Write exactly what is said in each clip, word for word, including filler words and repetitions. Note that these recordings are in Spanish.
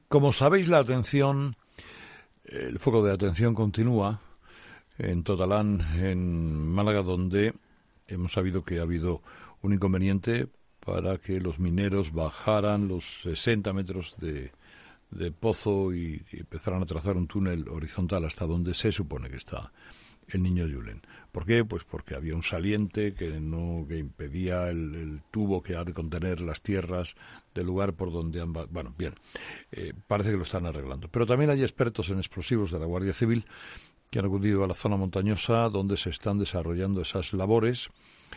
Como sabéis, la atención, el foco de atención continúa en Totalán, en Málaga, donde hemos sabido que ha habido un inconveniente para que los mineros bajaran los sesenta metros de, de pozo y, y empezaran a trazar un túnel horizontal hasta donde se supone que está el niño Julen. ¿Por qué? Pues porque había un saliente que no que impedía el, el tubo que ha de contener las tierras del lugar por donde ambas... Bueno, bien, eh, parece que lo están arreglando. Pero también hay expertos en explosivos de la Guardia Civil que han acudido a la zona montañosa donde se están desarrollando esas labores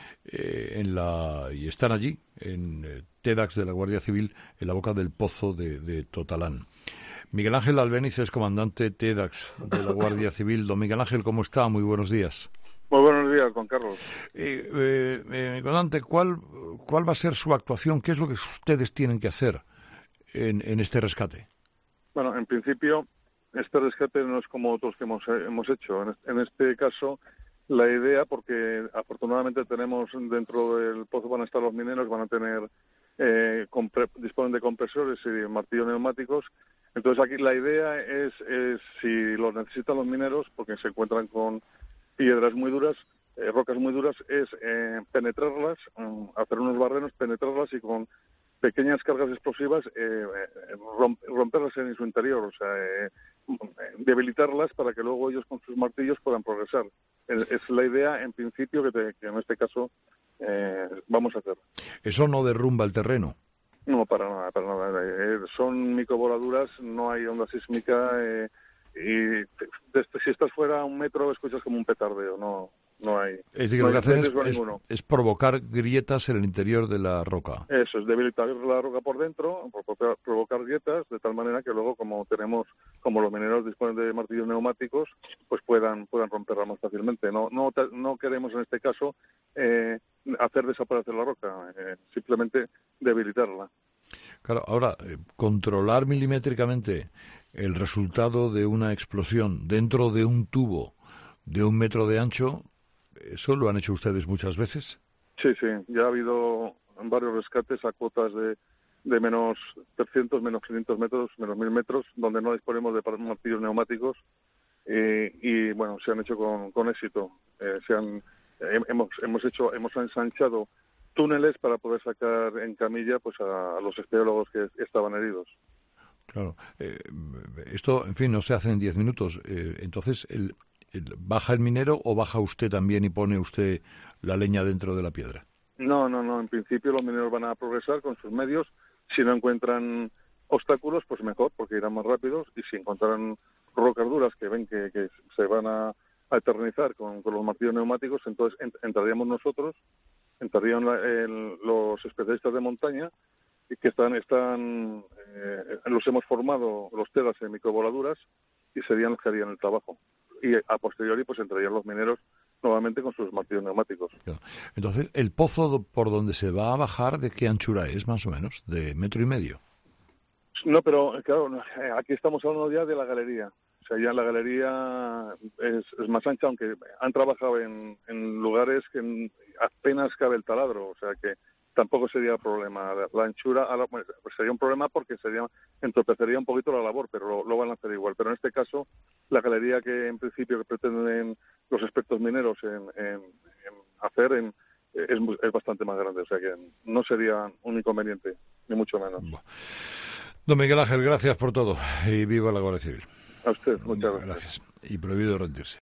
eh, en la y están allí, en eh, TEDx de la Guardia Civil, en la boca del pozo de, de Totalán. Miguel Ángel Albéniz es comandante TEDx de la Guardia Civil. Don Miguel Ángel, ¿cómo está? Muy buenos días. Muy buenos días, Juan Carlos. Eh, eh, eh, comandante, ¿cuál, ¿cuál va a ser su actuación? ¿Qué es lo que ustedes tienen que hacer en, en este rescate? Bueno, en principio, este rescate no es como otros que hemos, hemos hecho. En, en este caso, la idea, porque afortunadamente tenemos dentro del pozo van a estar los mineros, van a tener, eh, compre, disponen de compresores y martillos neumáticos. Entonces aquí la idea es, es si lo necesitan los mineros, porque se encuentran con piedras muy duras, eh, rocas muy duras, es eh, penetrarlas, um, hacer unos barrenos, penetrarlas y con pequeñas cargas explosivas eh, romp, romperlas en su interior, o sea, eh, debilitarlas para que luego ellos con sus martillos puedan progresar. Es, es la idea, en principio, que, te, que en este caso eh, vamos a hacer. ¿Eso no derrumba el terreno? No, para nada, para nada. Eh, son microvoladuras, no hay onda sísmica eh, y desde, si estás fuera a un metro escuchas como un petardeo, no no hay. Es decir, que no lo que hacen es, es, es provocar grietas en el interior de la roca. Eso, es debilitar la roca por dentro, provocar, provocar grietas, de tal manera que luego, como tenemos, como los mineros disponen de martillos neumáticos, pues puedan puedan romperla más fácilmente. No no no queremos en este caso eh, hacer desaparecer la roca, eh, simplemente debilitarla. Claro, ahora, eh, controlar milimétricamente el resultado de una explosión dentro de un tubo de un metro de ancho, ¿eso lo han hecho ustedes muchas veces? Sí, sí, ya ha habido varios rescates a cuotas de, de menos trescientos, menos quinientos metros, menos mil metros, donde no disponemos de martillos neumáticos eh, y, bueno, se han hecho con, con éxito. Eh, se han, eh, hemos, hemos hecho, hemos ensanchado túneles para poder sacar en camilla pues a, a los espeleólogos que estaban heridos. Claro. Eh, esto, en fin, no se hace en diez minutos. Eh, entonces, el, el, ¿baja el minero o baja usted también y pone usted la leña dentro de la piedra? No, no, no. En principio los mineros van a progresar con sus medios. Si no encuentran obstáculos, pues mejor, porque irán más rápidos. Y si encontraran rocas duras que ven que, que se van a, a eternizar con, con los martillos neumáticos, entonces ent, entraríamos nosotros, entrarían la, el, los especialistas de montaña, que están, están eh, los hemos formado, los TEDx en microvoladuras, y serían los que harían el trabajo. Y a posteriori pues entrarían los mineros nuevamente con sus martillos neumáticos. Entonces, ¿el pozo por donde se va a bajar de qué anchura es, más o menos? ¿De metro y medio? No, pero claro, aquí estamos hablando ya de la galería. O sea, ya la galería es, es más ancha, aunque han trabajado en, en lugares que apenas cabe el taladro, o sea que tampoco sería problema. La anchura pues sería un problema porque sería entorpecería un poquito la labor, pero lo, lo van a hacer igual. Pero en este caso, la galería que en principio que pretenden los expertos mineros en, en, en hacer en, es, es bastante más grande, o sea que no sería un inconveniente, ni mucho menos. Bueno. Don Miguel Ángel, gracias por todo y viva la Guardia Civil. A usted, muchas gracias. Gracias. Y prohibido rendirse.